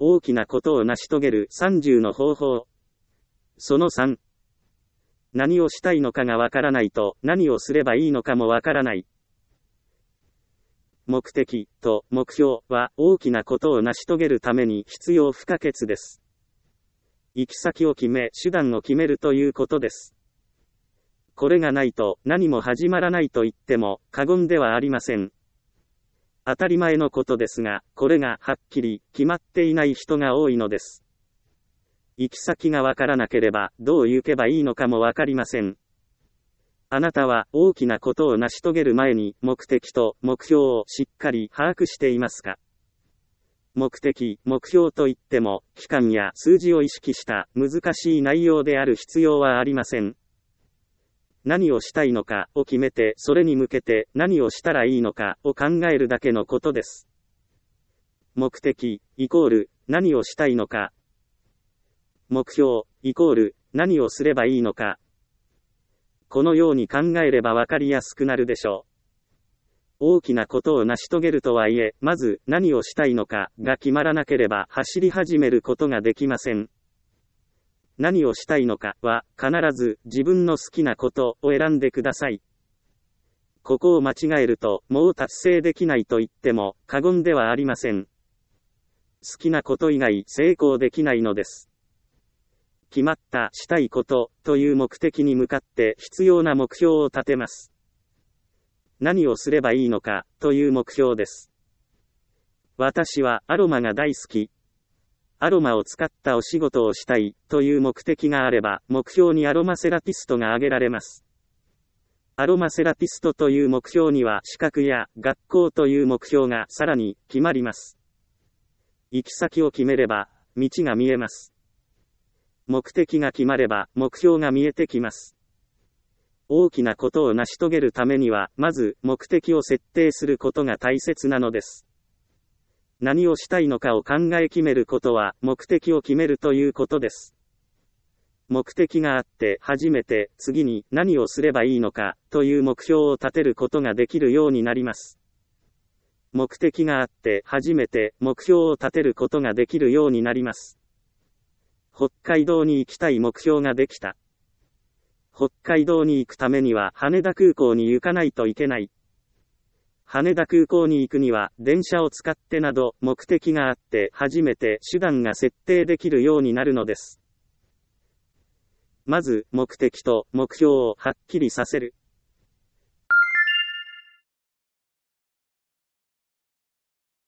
大きなことを成し遂げる30の方法。その3。何をしたいのかがわからないと何をすればいいのかもわからない。目的と目標は大きなことを成し遂げるために必要不可欠です。行き先を決め、手段を決めるということです。これがないと何も始まらないと言っても過言ではありません。当たり前のことですが、これがはっきり決まっていない人が多いのです。行き先がわからなければどう行けばいいのかもわかりません。あなたは大きなことを成し遂げる前に目的と目標をしっかり把握していますか？目的、目標といっても、期間や数字を意識した難しい内容である必要はありません。何をしたいのかを決めて、それに向けて何をしたらいいのかを考えるだけのことです。目的、イコール、何をしたいのか。目標、イコール、何をすればいいのか。このように考えればわかりやすくなるでしょう。大きなことを成し遂げるとはいえ、まず何をしたいのかが決まらなければ走り始めることができません。何をしたいのかは必ず自分の好きなことを選んでください。ここを間違えるともう達成できないと言っても過言ではありません。好きなこと以外成功できないのです。決まったしたいことという目的に向かって必要な目標を立てます。何をすればいいのかという目標です。私はアロマが大好き。アロマを使ったお仕事をしたいという目的があれば目標にアロマセラピストが挙げられます。アロマセラピストという目標には資格や学校という目標がさらに決まります。行き先を決めれば道が見えます。目的が決まれば目標が見えてきます。大きなことを成し遂げるためには、まず目的を設定することが大切なのです。何をしたいのかを考え決めることは、目的を決めるということです。目的があって、初めて、次に何をすればいいのか、という目標を立てることができるようになります。目的があって、初めて、目標を立てることができるようになります。北海道に行きたい目標ができた。北海道に行くためには羽田空港に行かないといけない。羽田空港に行くには電車を使ってなど目的があって初めて手段が設定できるようになるのです。まず目的と目標をはっきりさせる。